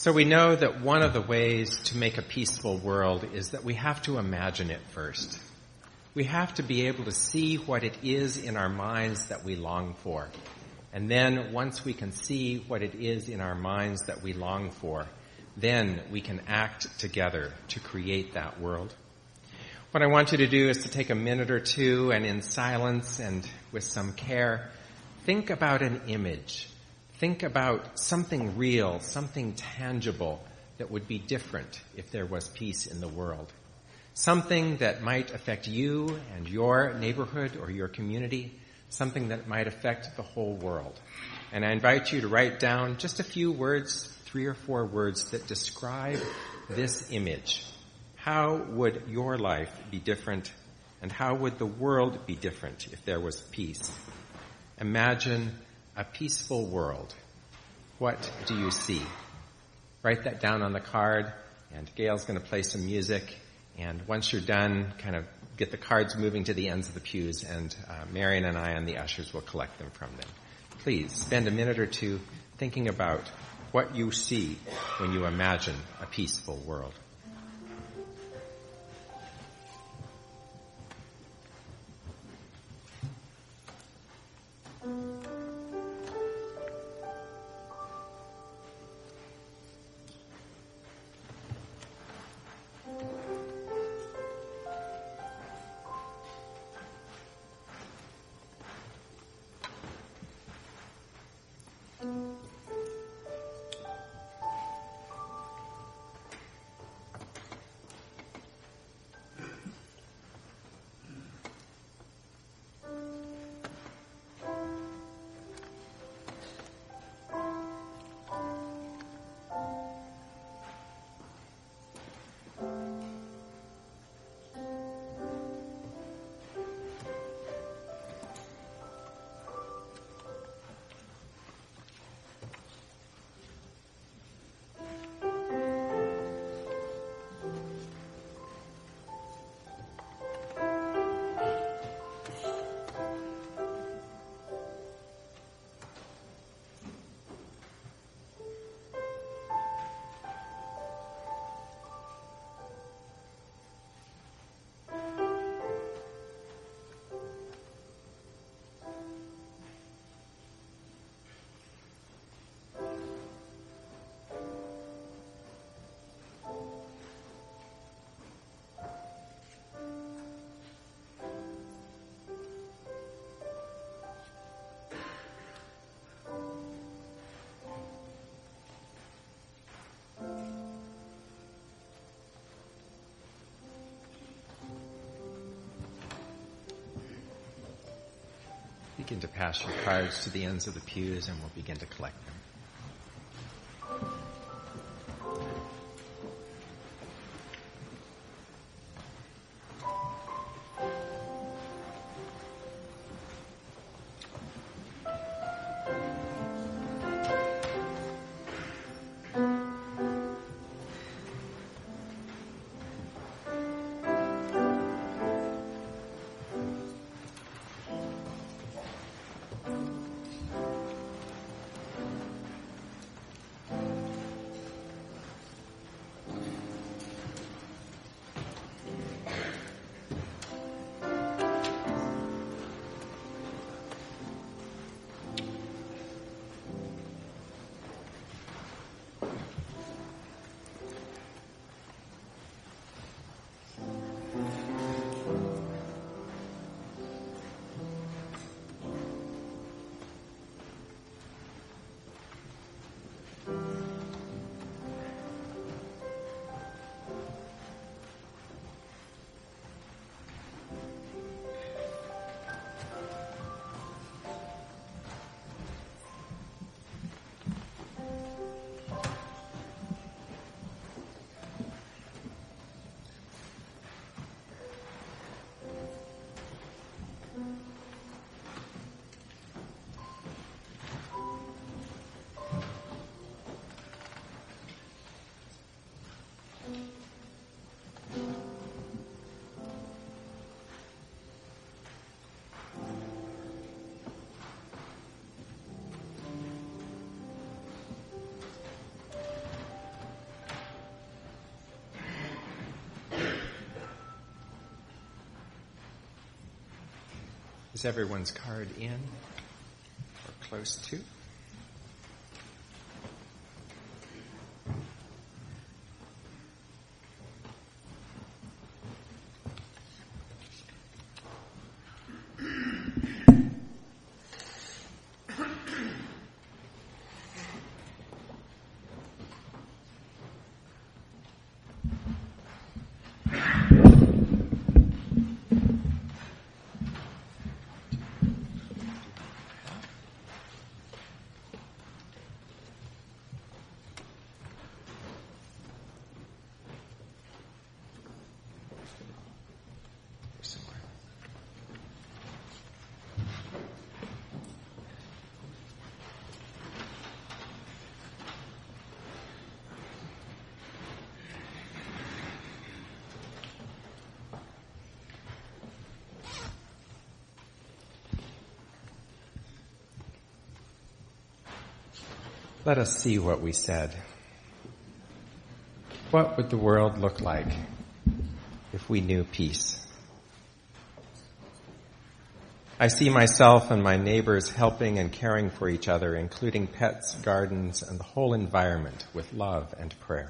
So we know that one of the ways to make a peaceful world is that we have to imagine it first. We have to be able to see what it is in our minds that we long for. And then once we can see what it is in our minds that we long for, then we can act together to create that world. What I want you to do is to take a minute or two and in silence and with some care, think about an image. Think about something real, something tangible that would be different if there was peace in the world. Something that might affect you and your neighborhood or your community, something that might affect the whole world. And I invite you to write down just a few words, 3 or 4 words that describe this image. How would your life be different, and how would the world be different if there was peace? Imagine a peaceful world. What do you see? Write that down on the card, and Gail's going to play some music. And once you're done, kind of get the cards moving to the ends of the pews, and Marion and I and the ushers will collect them from them. Please spend a minute or two thinking about what you see when you imagine a peaceful world. Begin to pass your cards to the ends of the pews, and we'll begin to collect them. Is everyone's card in or close to? Let us see what we said. What would the world look like if we knew peace? I see myself and my neighbors helping and caring for each other, including pets, gardens, and the whole environment with love and prayer.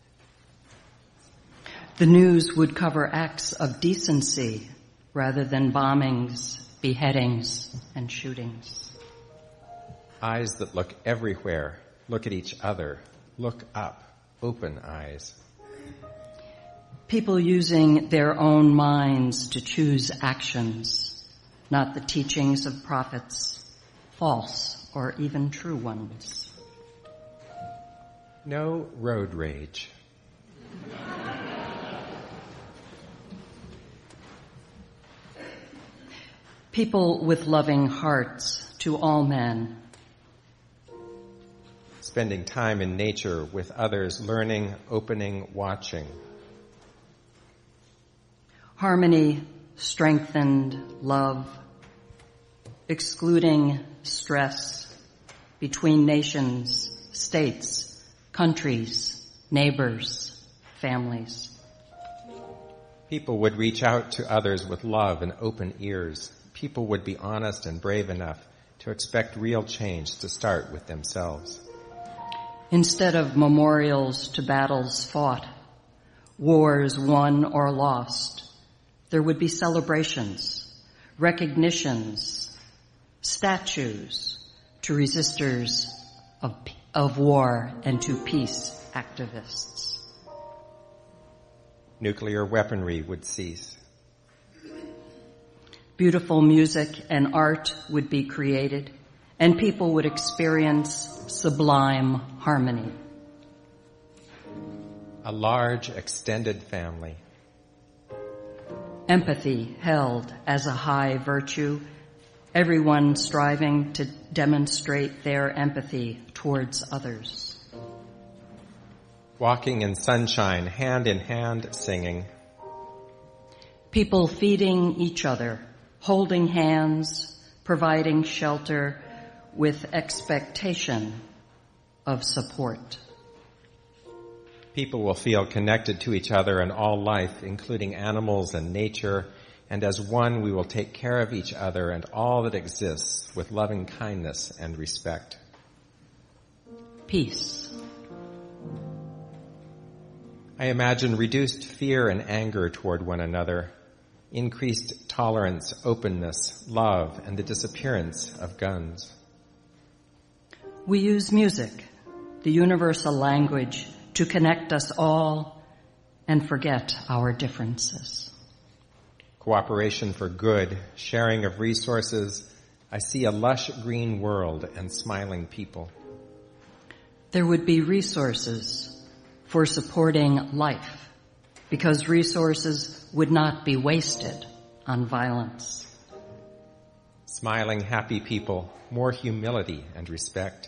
The news would cover acts of decency rather than bombings, beheadings, and shootings. Eyes that look everywhere, look at each other, look up, open eyes. People using their own minds to choose actions, not the teachings of prophets, false or even true ones. No road rage. People with loving hearts to all men. Spending time in nature with others, learning, opening, watching. Harmony, strengthened love, excluding stress between nations, states, countries, neighbors, families. People would reach out to others with love and open ears. People would be honest and brave enough to expect real change to start with themselves. Instead of memorials to battles fought, wars won or lost, there would be celebrations, recognitions, statues to resistors of war and to peace activists. Nuclear weaponry would cease. Beautiful music and art would be created, and people would experience sublime harmony. A large, extended family. Empathy held as a high virtue, everyone striving to demonstrate their empathy towards others. Walking in sunshine, hand in hand, singing. People feeding each other, holding hands, providing shelter with expectation of support. People will feel connected to each other and all life, including animals and nature, and as one we will take care of each other and all that exists with loving kindness and respect. Peace. I imagine reduced fear and anger toward one another, increased tolerance, openness, love, and the disappearance of guns. We use music, the universal language, to connect us all and forget our differences. Cooperation for good, sharing of resources. I see a lush green world and smiling people. There would be resources for supporting life, because resources would not be wasted on violence. Smiling, happy people, more humility and respect.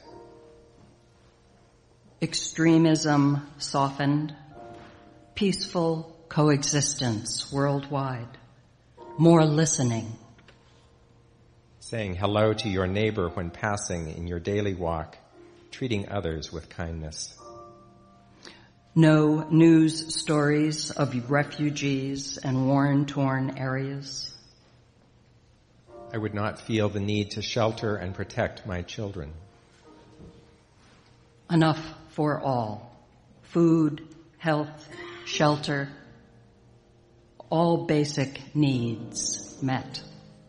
Extremism softened, peaceful coexistence worldwide, more listening. Saying hello to your neighbor when passing in your daily walk, treating others with kindness. No news stories of refugees and war-torn areas. I would not feel the need to shelter and protect my children. Enough for all. Food, health, shelter, all basic needs met.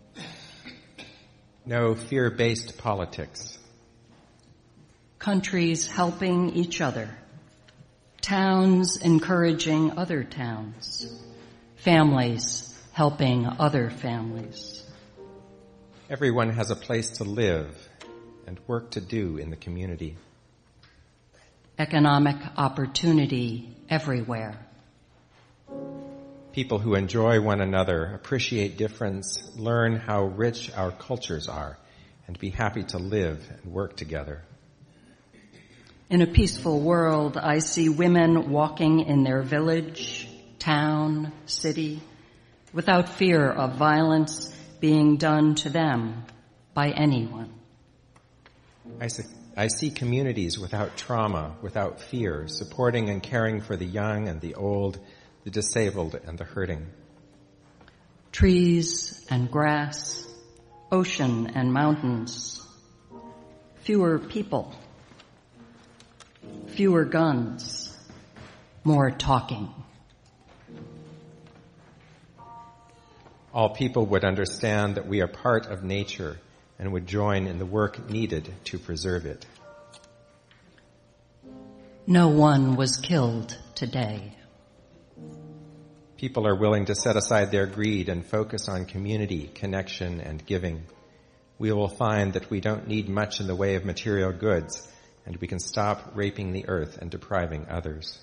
No fear-based politics. Countries helping each other. Towns encouraging other towns. Families helping other families. Everyone has a place to live and work to do in the community. Economic opportunity everywhere. People who enjoy one another, appreciate difference, learn how rich our cultures are, and be happy to live and work together. In a peaceful world, I see women walking in their village, town, city, without fear of violence being done to them by anyone. I see communities without trauma, without fear, supporting and caring for the young and the old, the disabled and the hurting. Trees and grass, ocean and mountains, fewer people, fewer guns, more talking. All people would understand that we are part of nature and would join in the work needed to preserve it. No one was killed today. People are willing to set aside their greed and focus on community, connection, and giving. We will find that we don't need much in the way of material goods, and we can stop raping the earth and depriving others.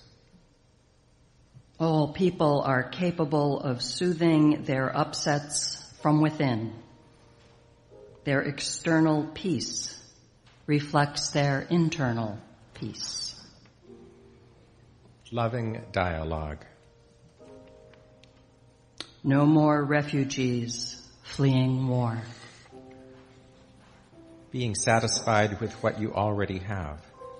All people are capable of soothing their upsets from within. Their external peace reflects their internal peace. Loving dialogue. No more refugees fleeing war. Being satisfied with what you already have.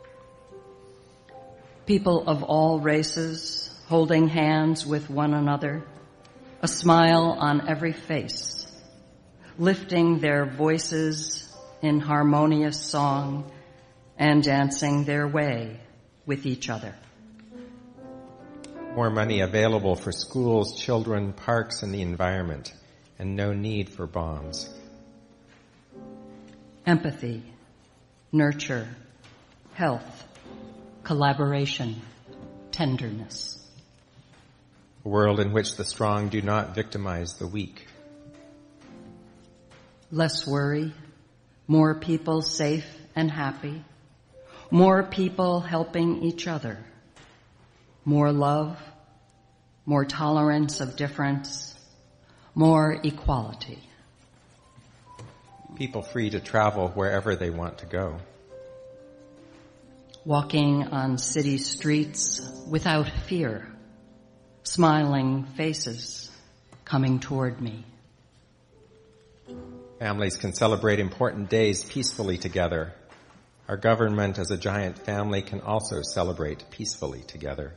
People of all races holding hands with one another, a smile on every face, lifting their voices in harmonious song and dancing their way with each other. More money available for schools, children, parks, and the environment, and no need for bombs. Empathy, nurture, health, collaboration, tenderness. A world in which the strong do not victimize the weak. Less worry, more people safe and happy, more people helping each other, more love, more tolerance of difference, more equality. People free to travel wherever they want to go. Walking on city streets without fear, smiling faces coming toward me. Families can celebrate important days peacefully together. Our government as a giant family can also celebrate peacefully together.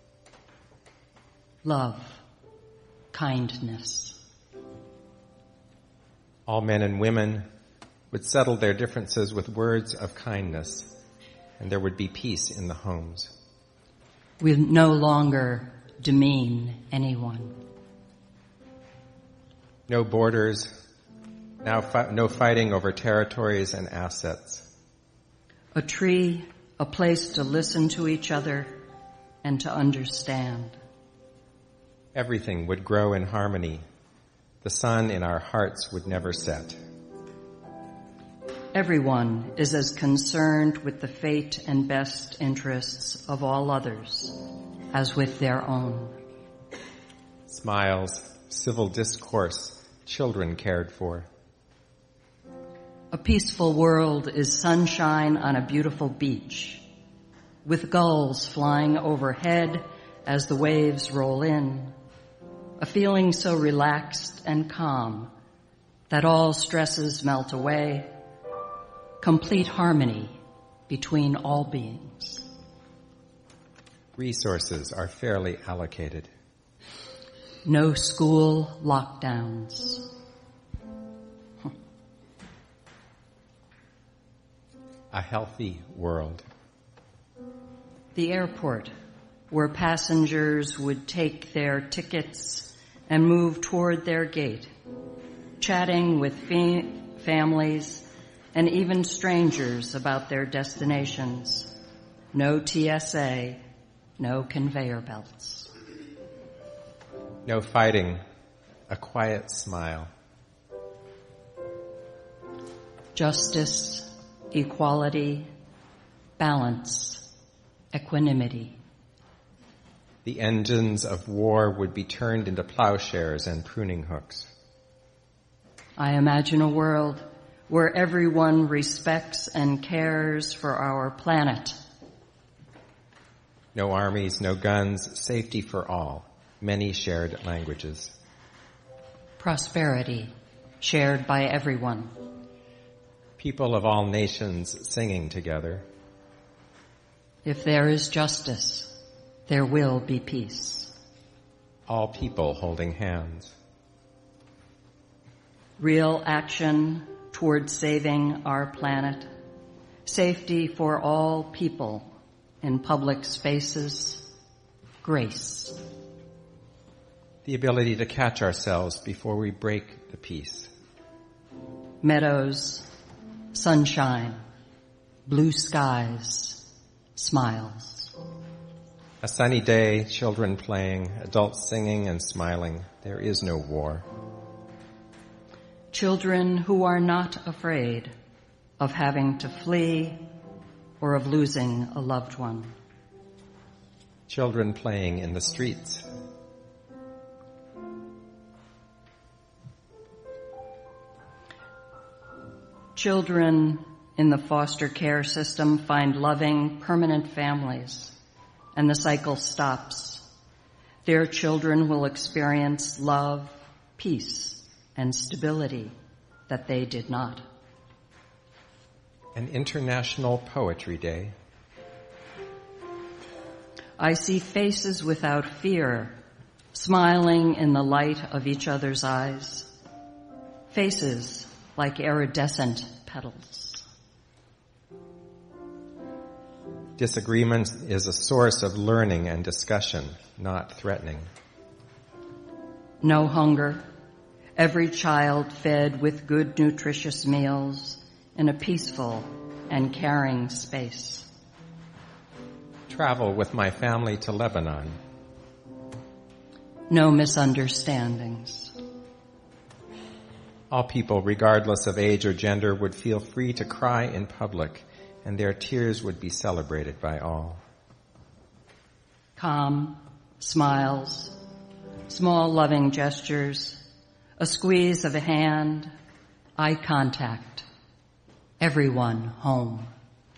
Love, kindness. All men and women would settle their differences with words of kindness, and there would be peace in the homes. We no longer demean anyone. No borders, no fighting over territories and assets. A tree, a place to listen to each other and to understand. Everything would grow in harmony. The sun in our hearts would never set. Everyone is as concerned with the fate and best interests of all others as with their own. Smiles, civil discourse, children cared for. A peaceful world is sunshine on a beautiful beach, with gulls flying overhead as the waves roll in, a feeling so relaxed and calm that all stresses melt away, complete harmony between all beings. Resources are fairly allocated. No school lockdowns. a healthy world. The airport, where passengers would take their tickets and move toward their gate, chatting with families and even strangers about their destinations. No TSA, no conveyor belts. No fighting, a quiet smile. Justice, equality, balance, equanimity. The engines of war would be turned into plowshares and pruning hooks. I imagine a world where everyone respects and cares for our planet. No armies, no guns, safety for all, many shared languages. Prosperity, shared by everyone. People of all nations singing together. If there is justice, there will be peace. All people holding hands. Real action toward saving our planet. Safety for all people in public spaces. Grace. The ability to catch ourselves before we break the peace. Meadows, sunshine, blue skies, smiles. A sunny day, children playing, adults singing and smiling. There is no war. Children who are not afraid of having to flee or of losing a loved one. Children playing in the streets. Children in the foster care system find loving, permanent families, and the cycle stops. Their children will experience love, peace, and stability that they did not. An International Poetry Day. I see faces without fear, smiling in the light of each other's eyes. Faces like iridescent petals. Disagreement is a source of learning and discussion, not threatening. No hunger. Every child fed with good, nutritious meals in a peaceful and caring space. Travel with my family to Lebanon. No misunderstandings. All people, regardless of age or gender, would feel free to cry in public, and their tears would be celebrated by all. Calm, smiles, small loving gestures, a squeeze of a hand, eye contact. Everyone home.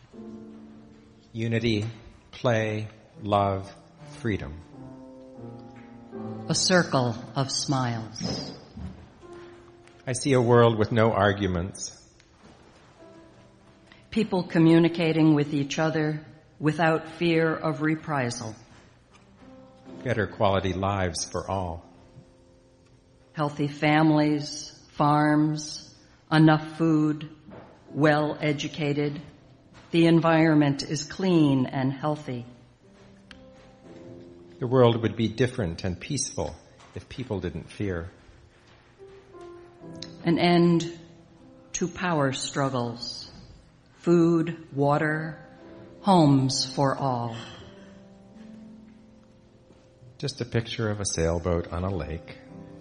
Unity, play, love, freedom. A circle of smiles. I see a world with no arguments. People communicating with each other without fear of reprisal. Better quality lives for all. Healthy families, farms, enough food, well educated. The environment is clean and healthy. The world would be different and peaceful if people didn't fear. An end to power struggles. Food, water, homes for all. Just a picture of a sailboat on a lake.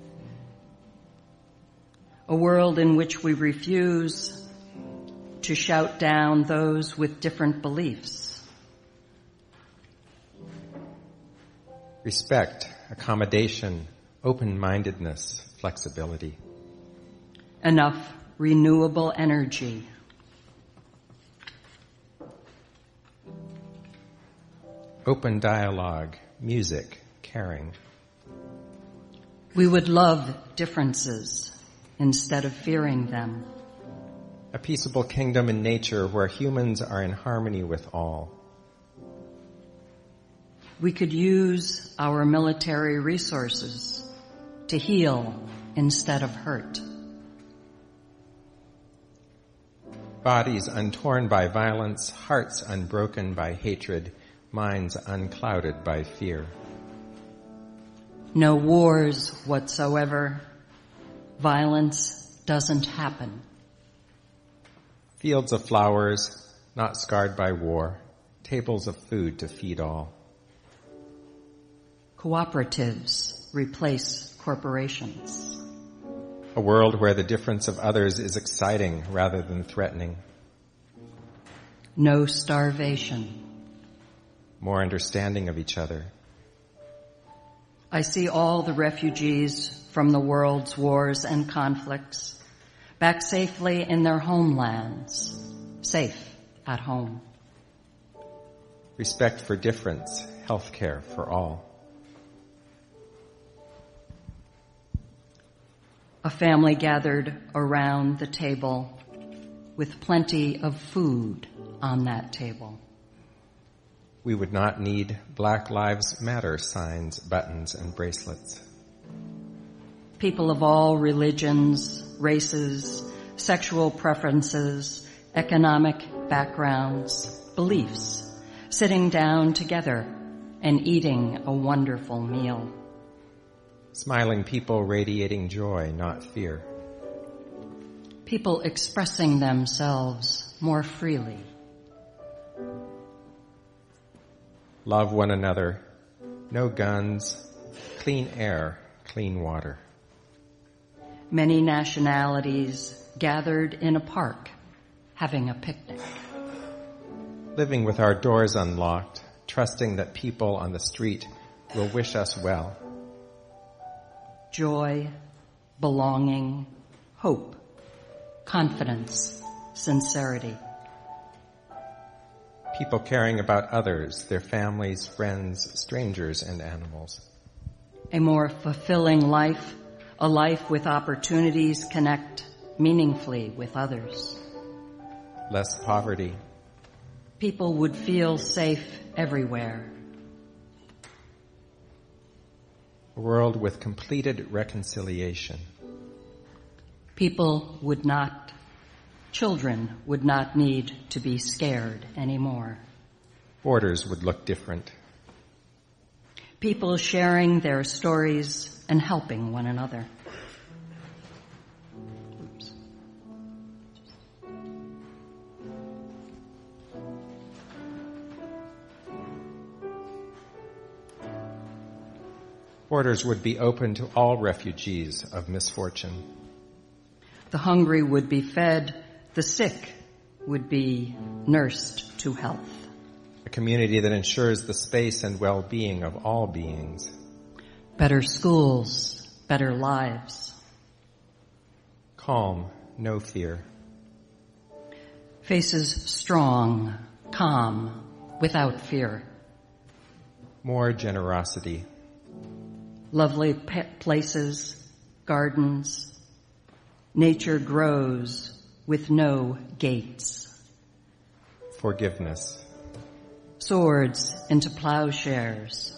A world in which we refuse to shout down those with different beliefs. Respect, accommodation, open-mindedness, flexibility. Enough renewable energy. Open dialogue, music, caring. We would love differences instead of fearing them. A peaceable kingdom in nature where humans are in harmony with all. We could use our military resources to heal instead of hurt. bodies untorn by violence, hearts unbroken by hatred, minds unclouded by fear. No wars whatsoever. Violence doesn't happen. Fields of flowers, not scarred by war, tables of food to feed all. Cooperatives replace corporations. A world where the difference of others is exciting rather than threatening. No starvation. More understanding of each other. I see all the refugees from the world's wars and conflicts back safely in their homelands, safe at home. Respect for difference, health care for all. A family gathered around the table with plenty of food on that table. We would not need Black Lives Matter signs, buttons, and bracelets. People of all religions, races, sexual preferences, economic backgrounds, beliefs, sitting down together and eating a wonderful meal. Smiling people radiating joy, not fear. People expressing themselves more freely. Love one another. No guns. Clean air, clean water. Many nationalities gathered in a park, having a picnic. Living with our doors unlocked, trusting that people on the street will wish us well. Joy, belonging, hope, confidence, sincerity. People caring about others, their families, friends, strangers, and animals. A more fulfilling life, a life with opportunities connect meaningfully with others. Less poverty. People would feel safe everywhere. A world with completed reconciliation. Children would not need to be scared anymore. Borders would look different. People sharing their stories and helping one another. Oops. Borders would be open to all refugees of misfortune. The hungry would be fed, the sick would be nursed to health. A community that ensures the space and well-being of all beings. Better schools, better lives. Calm, no fear. Faces strong, calm, without fear. More generosity. Lovely places, gardens. Nature grows with no gates. Forgiveness. Swords into plowshares.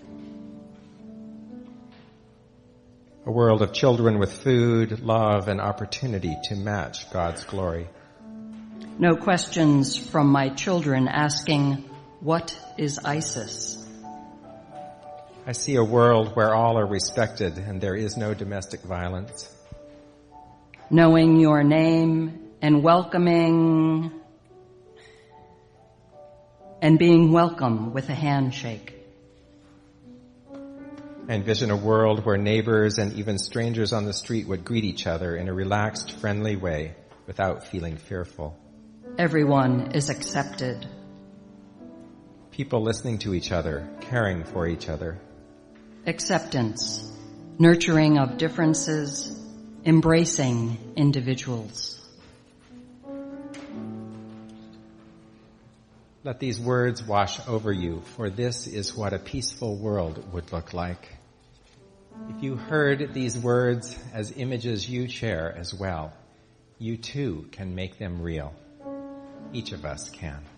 A world of children with food, love, and opportunity to match God's glory. No questions from my children asking, what is ISIS? I see a world where all are respected and there is no domestic violence. Knowing your name and welcoming and being welcome with a handshake. I envision a world where neighbors and even strangers on the street would greet each other in a relaxed, friendly way without feeling fearful. Everyone is accepted. People listening to each other, caring for each other. Acceptance, nurturing of differences, embracing individuals. Let these words wash over you, for this is what a peaceful world would look like. If you heard these words as images you share as well, you too can make them real. Each of us can.